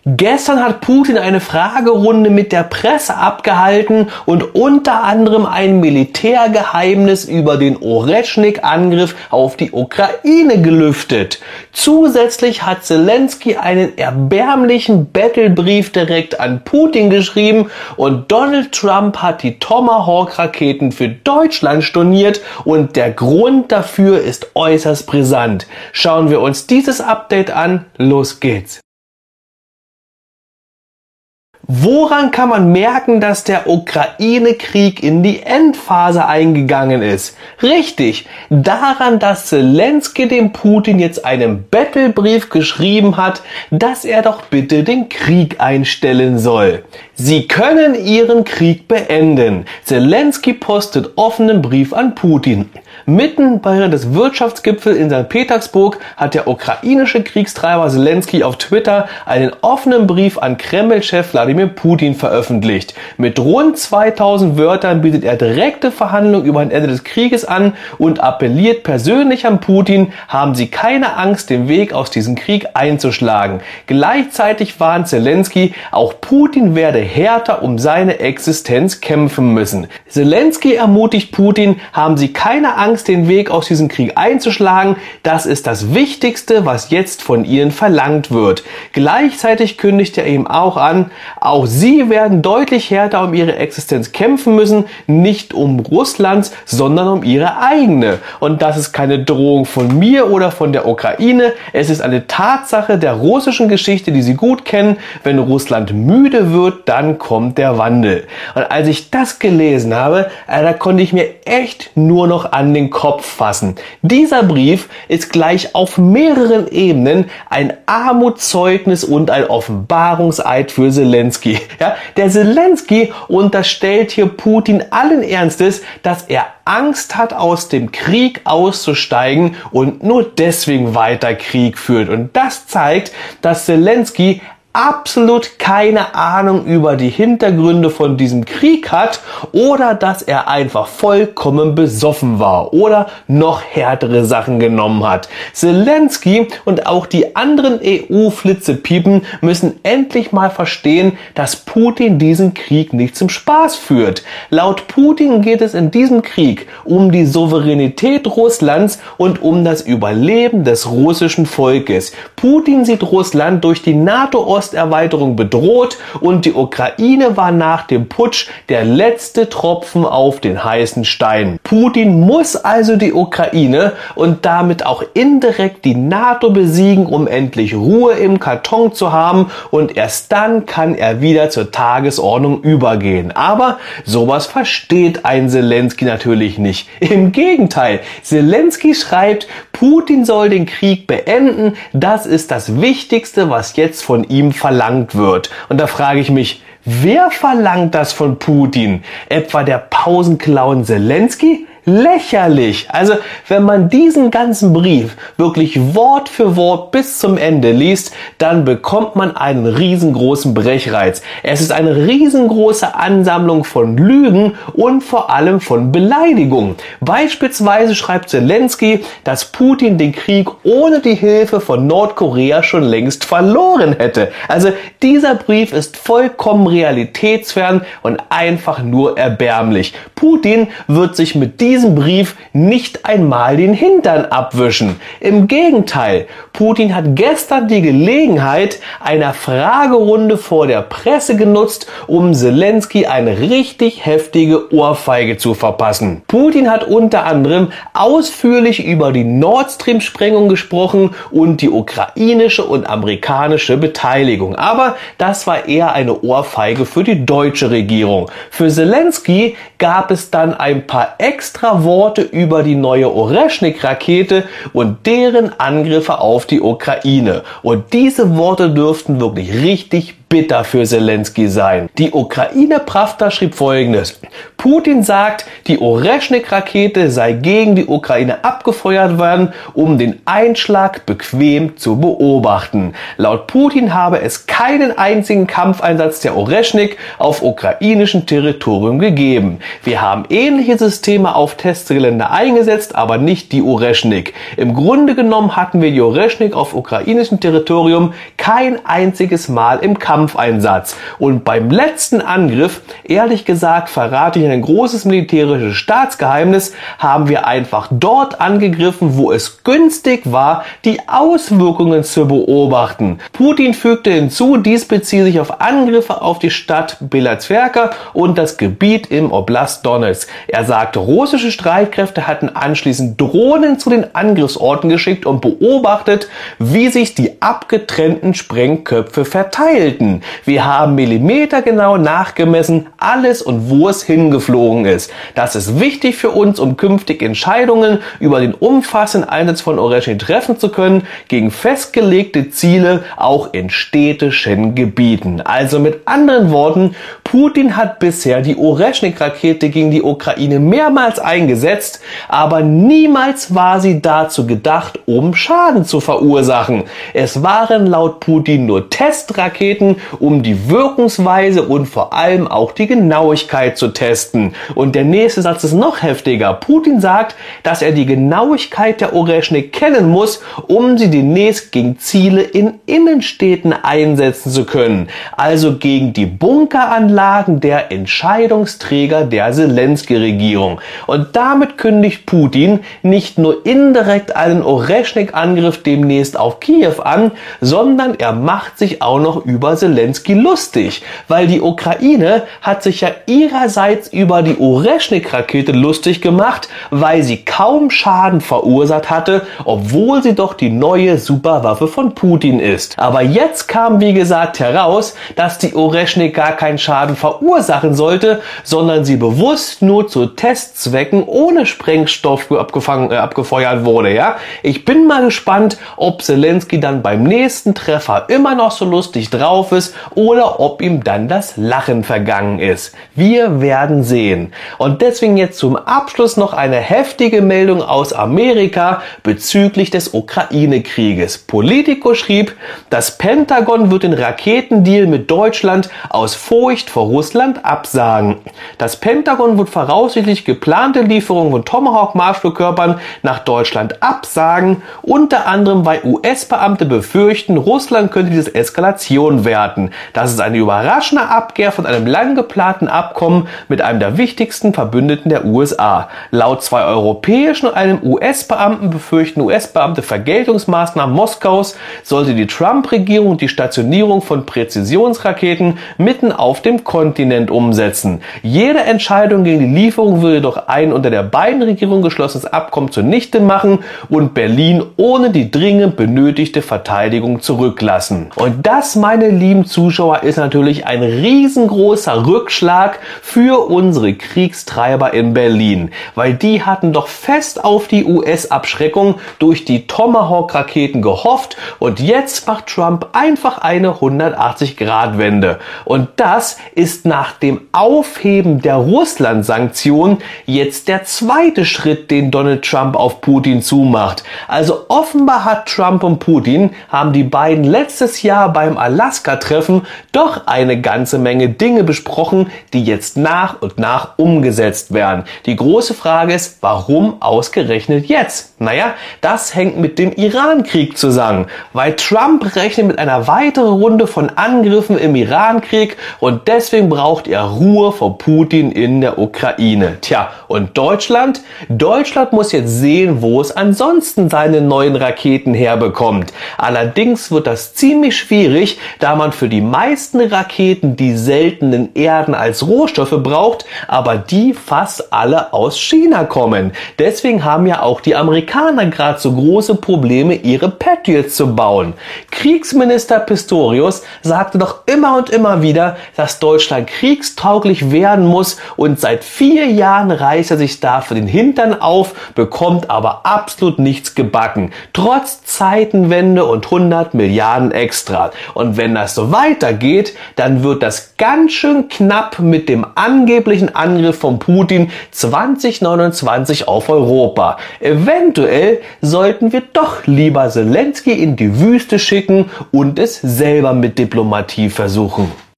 Gestern hat Putin eine Fragerunde mit der Presse abgehalten und unter anderem ein Militärgeheimnis über den Oreschnik-Angriff auf die Ukraine gelüftet. Zusätzlich hat Zelensky einen erbärmlichen Battlebrief direkt an Putin geschrieben und Donald Trump hat die Tomahawk-Raketen für Deutschland storniert und der Grund dafür ist äußerst brisant. Schauen wir uns dieses Update an. Los geht's! Woran kann man merken, dass der Ukraine-Krieg in die Endphase eingegangen ist? Richtig, daran, dass Zelensky dem Putin jetzt einen Battlebrief geschrieben hat, dass er doch bitte den Krieg einstellen soll. Sie können ihren Krieg beenden. Zelensky postet offenen Brief an Putin. Mitten während des Wirtschaftsgipfels in St. Petersburg hat der ukrainische Kriegstreiber Zelensky auf Twitter einen offenen Brief an Kreml-Chef Wladimir Putin veröffentlicht. Mit rund 2000 Wörtern bietet er direkte Verhandlungen über ein Ende des Krieges an und appelliert persönlich an Putin, haben Sie keine Angst, den Weg aus diesem Krieg einzuschlagen. Gleichzeitig warnt Zelensky, auch Putin werde härter um seine Existenz kämpfen müssen. Zelensky ermutigt Putin, haben Sie keine Angst, den Weg aus diesem Krieg einzuschlagen. Das ist das Wichtigste, was jetzt von Ihnen verlangt wird. Gleichzeitig kündigt er ihm auch an, auch Sie werden deutlich härter um Ihre Existenz kämpfen müssen, nicht um Russlands, sondern um Ihre eigene. Und das ist keine Drohung von mir oder von der Ukraine. Es ist eine Tatsache der russischen Geschichte, die Sie gut kennen. Wenn Russland müde wird, dann kommt der Wandel. Und als ich das gelesen habe, da konnte ich mir echt nur noch an den Kopf fassen. Dieser Brief ist gleich auf mehreren Ebenen ein Armutszeugnis und ein Offenbarungseid für Zelensky. Ja, der Zelensky unterstellt hier Putin allen Ernstes, dass er Angst hat, aus dem Krieg auszusteigen und nur deswegen weiter Krieg führt. Und das zeigt, dass Zelensky absolut keine Ahnung über die Hintergründe von diesem Krieg hat oder dass er einfach vollkommen besoffen war oder noch härtere Sachen genommen hat. Zelensky und auch die anderen EU-Flitzepiepen müssen endlich mal verstehen, dass Putin diesen Krieg nicht zum Spaß führt. Laut Putin geht es in diesem Krieg um die Souveränität Russlands und um das Überleben des russischen Volkes. Putin sieht Russland durch die NATO-Osterweiterung bedroht und die Ukraine war nach dem Putsch der letzte Tropfen auf den heißen Stein. Putin muss also die Ukraine und damit auch indirekt die NATO besiegen, um endlich Ruhe im Karton zu haben und erst dann kann er wieder zur Tagesordnung übergehen. Aber sowas versteht ein Zelensky natürlich nicht. Im Gegenteil, Zelensky schreibt, Putin soll den Krieg beenden, das ist das Wichtigste, was jetzt von ihm verlangt wird. Und da frage ich mich, wer verlangt das von Putin? Etwa der Pausenclown Zelensky? Lächerlich! Also, wenn man diesen ganzen Brief wirklich Wort für Wort bis zum Ende liest, dann bekommt man einen riesengroßen Brechreiz. Es ist eine riesengroße Ansammlung von Lügen und vor allem von Beleidigungen. Beispielsweise schreibt Zelensky, dass Putin den Krieg ohne die Hilfe von Nordkorea schon längst verloren hätte. Also, dieser Brief ist vollkommen realitätsfern und einfach nur erbärmlich. Putin wird sich mit diesem Brief nicht einmal den Hintern abwischen. Im Gegenteil, Putin hat gestern die Gelegenheit einer Fragerunde vor der Presse genutzt, um Zelensky eine richtig heftige Ohrfeige zu verpassen. Putin hat unter anderem ausführlich über die Nord Stream-Sprengung gesprochen und die ukrainische und amerikanische Beteiligung. Aber das war eher eine Ohrfeige für die deutsche Regierung. Für Zelensky gab es dann ein paar extra Worte über die neue Oreschnik-Rakete und deren Angriffe auf die Ukraine. Und diese Worte dürften wirklich richtig bitter für Zelensky sein. Die Ukraine Pravda schrieb Folgendes: Putin sagt, die Oreschnik-Rakete sei gegen die Ukraine abgefeuert worden, um den Einschlag bequem zu beobachten. Laut Putin habe es keinen einzigen Kampfeinsatz der Oreschnik auf ukrainischem Territorium gegeben. Wir haben ähnliche Systeme auf auf Testgelände eingesetzt, aber nicht die Oreschnik. Im Grunde genommen hatten wir die Oreschnik auf ukrainischem Territorium kein einziges Mal im Kampfeinsatz. Und beim letzten Angriff, ehrlich gesagt, verrate ich ein großes militärisches Staatsgeheimnis, haben wir einfach dort angegriffen, wo es günstig war, die Auswirkungen zu beobachten. Putin fügte hinzu, dies beziehe sich auf Angriffe auf die Stadt Belazwerka und das Gebiet im Oblast Donetsk. Er sagte, russische Streitkräfte hatten anschließend Drohnen zu den Angriffsorten geschickt und beobachtet, wie sich die abgetrennten Sprengköpfe verteilten. Wir haben millimetergenau nachgemessen, alles und wo es hingeflogen ist. Das ist wichtig für uns, um künftig Entscheidungen über den umfassenden Einsatz von Oreschnik treffen zu können, gegen festgelegte Ziele auch in städtischen Gebieten. Also mit anderen Worten, Putin hat bisher die Oreschnik-Rakete gegen die Ukraine mehrmals eingesetzt, aber niemals war sie dazu gedacht, um Schaden zu verursachen. Es waren laut Putin nur Testraketen, um die Wirkungsweise und vor allem auch die Genauigkeit zu testen. Und der nächste Satz ist noch heftiger. Putin sagt, dass er die Genauigkeit der Oreschnik kennen muss, um sie demnächst gegen Ziele in Innenstädten einsetzen zu können. Also gegen die Bunkeranlagen der Entscheidungsträger der Selensky-Regierung. Und damit kündigt Putin nicht nur indirekt einen Oreschnik-Angriff demnächst auf Kiew an, sondern er macht sich auch noch über Selensky lustig, weil die Ukraine hat sich ja ihrerseits über die Oreschnik-Rakete lustig gemacht, weil sie kaum Schaden verursacht hatte, obwohl sie doch die neue Superwaffe von Putin ist. Aber jetzt kam, wie gesagt, heraus, dass die Oreschnik gar keinen Schaden verursachen sollte, sondern sie bewusst nur zu Testzwecken ohne Sprengstoff abgefeuert wurde. Ja? Ich bin mal gespannt, ob Selensky dann beim nächsten Treffer immer noch so lustig drauf ist oder ob ihm dann das Lachen vergangen ist. Wir werden sehen. Und deswegen jetzt zum Abschluss noch eine heftige Meldung aus Amerika bezüglich des Ukraine-Krieges. Politico schrieb, das Pentagon wird den Raketendeal mit Deutschland aus Furcht vor Russland absagen. Das Pentagon wird voraussichtlich geplante Lieferungen von Tomahawk-Marschflugkörpern nach Deutschland absagen, unter anderem weil US-Beamte befürchten, Russland könnte diese Eskalation werten. Das ist eine überraschende Abkehr von einem lang geplanten Abkommen mit einem der wichtigsten Verbündeten der USA. Laut zwei europäischen und einem US-Beamten befürchten US-Beamte Vergeltungsmaßnahmen Moskaus, sollte die Trump-Regierung die Stationierung von Präzisionsraketen mitten auf dem Kontinent umsetzen. Jede Entscheidung gegen die Lieferung würde jedoch ein unter der beiden Regierungen geschlossenes Abkommen zunichte machen und Berlin ohne die dringend benötigte Verteidigung zurücklassen. Und das, meine lieben Zuschauer, ist natürlich ein riesengroßer Rückschlag für unsere Kriegstreiber in Berlin, weil die hatten doch fest auf die US-Abschreckung durch die Tomahawk-Raketen gehofft und jetzt macht Trump einfach eine 180-Grad-Wende. Und das ist nach dem Aufheben der Russland-Sanktionen jetzt der zweite Schritt, den Donald Trump auf Putin zumacht. Also offenbar hat Trump und Putin, haben die beiden letztes Jahr beim Alaska-Treffen doch eine ganze Menge Dinge besprochen, die jetzt nach und nach umgesetzt werden. Die große Frage ist, warum ausgerechnet jetzt? Naja, das hängt mit dem Iran-Krieg zusammen, weil Trump rechnet mit einer weiteren Runde von Angriffen im Iran-Krieg und deswegen braucht er Ruhe vor Putin in der Ukraine. Tja, und Deutschland? Deutschland muss jetzt sehen, wo es ansonsten seine neuen Raketen herbekommt. Allerdings wird das ziemlich schwierig, da man für die meisten Raketen die seltenen Erden als Rohstoffe braucht, aber die fast alle aus China kommen. Deswegen haben ja auch die Amerikaner gerade so große Probleme, ihre Patriots zu bauen. Kriegsminister Pistorius sagte doch immer und immer wieder, dass Deutschland kriegstauglich werden muss und seit 4 Jahren reißt er sich dafür den Hintern auf, bekommt aber absolut nichts gebacken. Trotz Zeitenwende und 100 Milliarden extra. Und wenn das so weitergeht, dann wird das ganz schön knapp mit dem angeblichen Angriff von Putin 2029 auf Europa. Eventuell sollten wir doch lieber Selensky in die Wüste schicken und es selber mit Diplomatie versuchen.